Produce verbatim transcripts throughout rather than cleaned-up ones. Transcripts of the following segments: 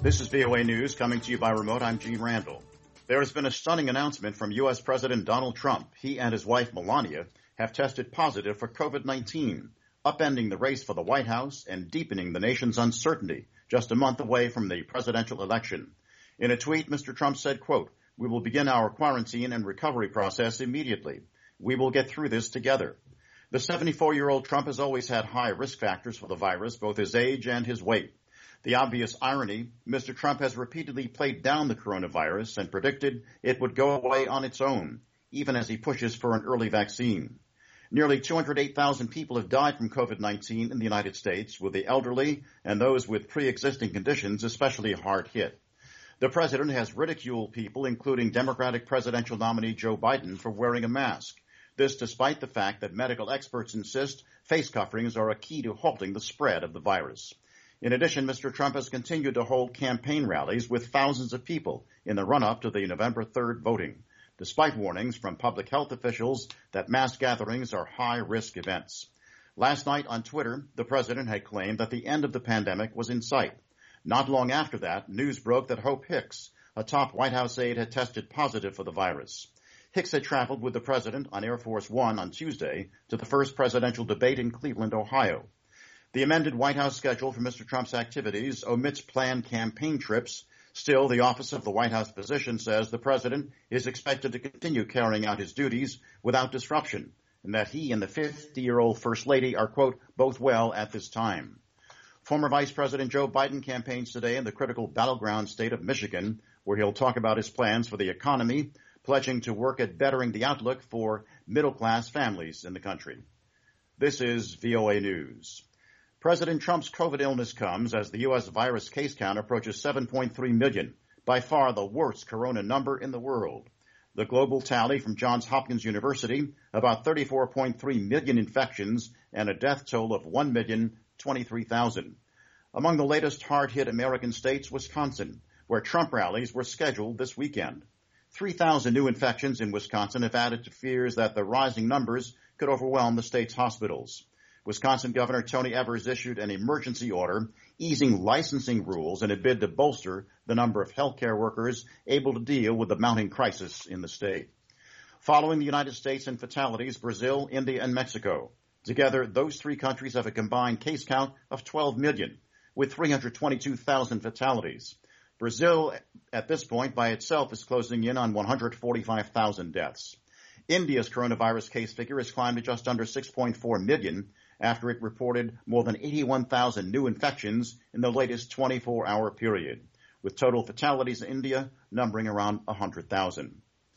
This is V O A News coming to you by remote. I'm Gene Randall. There has been a stunning announcement from U S President Donald Trump. He and his wife Melania have tested positive for COVID nineteen, upending the race for the White House and deepening the nation's uncertainty just a month away from the presidential election. In a tweet, Mister Trump said, quote, "We will begin our quarantine and recovery process immediately. We will get through this together." The seventy-four-year-old Trump has always had high risk factors for the virus, both his age and his weight. The obvious irony, Mister Trump has repeatedly played down the coronavirus and predicted it would go away on its own, even as he pushes for an early vaccine. Nearly two hundred eight thousand people have died from COVID nineteen in the United States, with the elderly and those with pre-existing conditions especially hard hit. The president has ridiculed people, including Democratic presidential nominee Joe Biden, for wearing a mask. This despite the fact that medical experts insist face coverings are a key to halting the spread of the virus. In addition, Mister Trump has continued to hold campaign rallies with thousands of people in the run-up to the November third voting, despite warnings from public health officials that mass gatherings are high-risk events. Last night on Twitter, the president had claimed that the end of the pandemic was in sight. Not long after that, news broke that Hope Hicks, a top White House aide, had tested positive for the virus. Hicks had traveled with the president on Air Force One on Tuesday to the first presidential debate in Cleveland, Ohio. The amended White House schedule for Mister Trump's activities omits planned campaign trips. Still, the Office of the White House Physician says the president is expected to continue carrying out his duties without disruption, and that he and the fifty-year-old First Lady are, quote, both well at this time. Former Vice President Joe Biden campaigns today in the critical battleground state of Michigan, where he'll talk about his plans for the economy, pledging to work at bettering the outlook for middle-class families in the country. This is V O A News. President Trump's COVID illness comes as the U S virus case count approaches seven point three million, by far the worst corona number in the world. The global tally from Johns Hopkins University, about thirty-four point three million infections and a death toll of one million twenty-three thousand. Among the latest hard-hit American states, Wisconsin, where Trump rallies were scheduled this weekend. three thousand new infections in Wisconsin have added to fears that the rising numbers could overwhelm the state's hospitals. Wisconsin Governor Tony Evers issued an emergency order easing licensing rules in a bid to bolster the number of healthcare workers able to deal with the mounting crisis in the state. Following the United States in fatalities, Brazil, India, and Mexico. Together, those three countries have a combined case count of twelve million, with three hundred twenty-two thousand fatalities. Brazil, at this point, by itself is closing in on one hundred forty-five thousand deaths. India's coronavirus case figure has climbed to just under six point four million, after it reported more than eighty-one thousand new infections in the latest twenty-four hour period, with total fatalities in India numbering around one hundred thousand.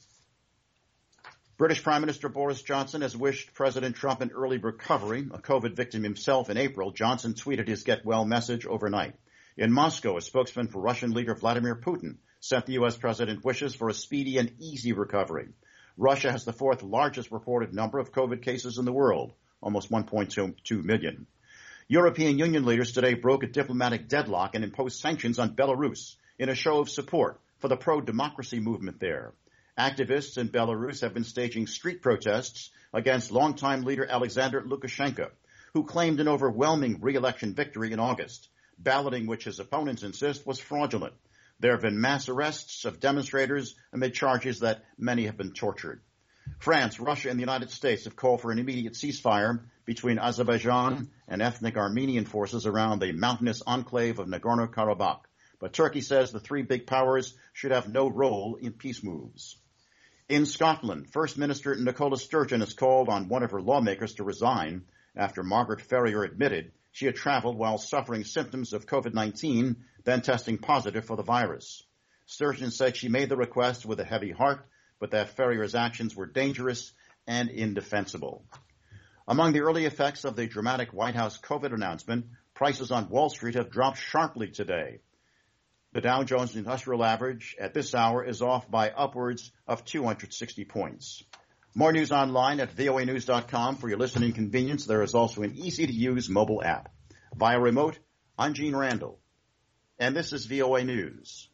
British Prime Minister Boris Johnson has wished President Trump an early recovery. A COVID victim himself in April, Johnson tweeted his get well message overnight. In Moscow, a spokesman for Russian leader Vladimir Putin sent the U S president wishes for a speedy and easy recovery. Russia has the fourth largest reported number of COVID cases in the world, almost one point two million. European Union leaders today broke a diplomatic deadlock and imposed sanctions on Belarus in a show of support for the pro-democracy movement there. Activists in Belarus have been staging street protests against longtime leader Alexander Lukashenko, who claimed an overwhelming re-election victory in August, balloting which his opponents insist was fraudulent. There have been mass arrests of demonstrators amid charges that many have been tortured. France, Russia, and the United States have called for an immediate ceasefire between Azerbaijan and ethnic Armenian forces around the mountainous enclave of Nagorno-Karabakh. But Turkey says the three big powers should have no role in peace moves. In Scotland, First Minister Nicola Sturgeon has called on one of her lawmakers to resign after Margaret Ferrier admitted she had traveled while suffering symptoms of COVID nineteen, then testing positive for the virus. Sturgeon said she made the request with a heavy heart, but that Ferrier's actions were dangerous and indefensible. Among the early effects of the dramatic White House COVID announcement, prices on Wall Street have dropped sharply today. The Dow Jones Industrial Average at this hour is off by upwards of two hundred sixty points. More news online at V O A news dot com. For your listening convenience, there is also an easy-to-use mobile app. Via remote, I'm Gene Randall, and this is V O A News.